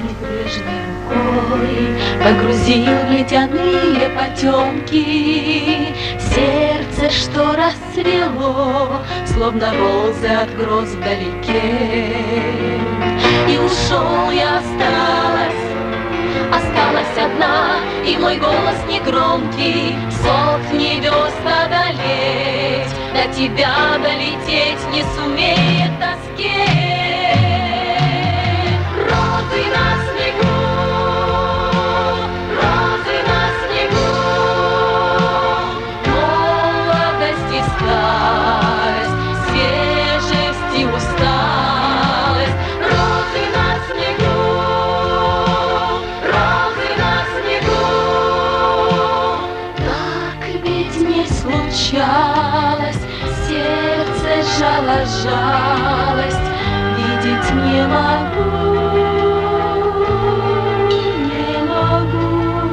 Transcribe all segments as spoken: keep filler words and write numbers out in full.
небрежной рукой погрузил в ледяные потемки сердце, что расцвело, словно розы от гроз вдалеке. И ушел я, осталась, осталась одна, и мой голос негромкий сотни верст одолеть, до тебя долететь не сумеет в тоске. Розы на снегу, розы на снегу, молодость и старость, свежесть и усталость. Розы на снегу, розы на снегу. Так ведь не случалось, сердце жало жалость, видеть не могу, не могу.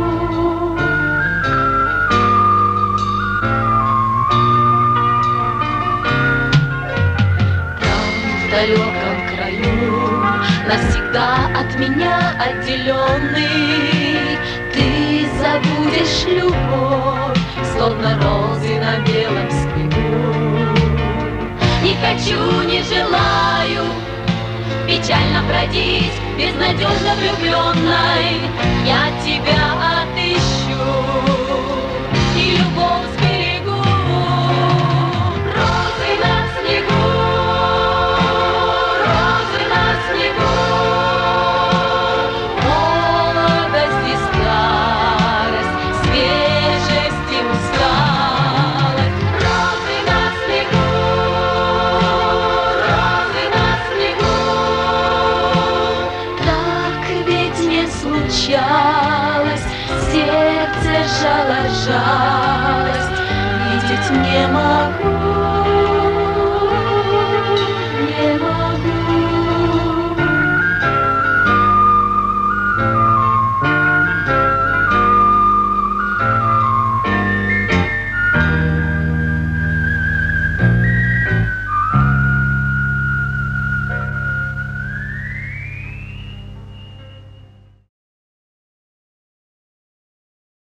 Там, в далеком краю, навсегда от меня отделенный, ты забудешь любовь, словно розы на белом снегу. Не хочу, не желаю печально бродить, безнадежно влюбленной. Я тебя отыщу и любовь сберегу. Розы на снегу, розы на снегу, молодость и старость, свежесть и усталость. Розы на снегу, розы на снегу. Так ведь не случалось, сердце жало жалость, видеть не могу.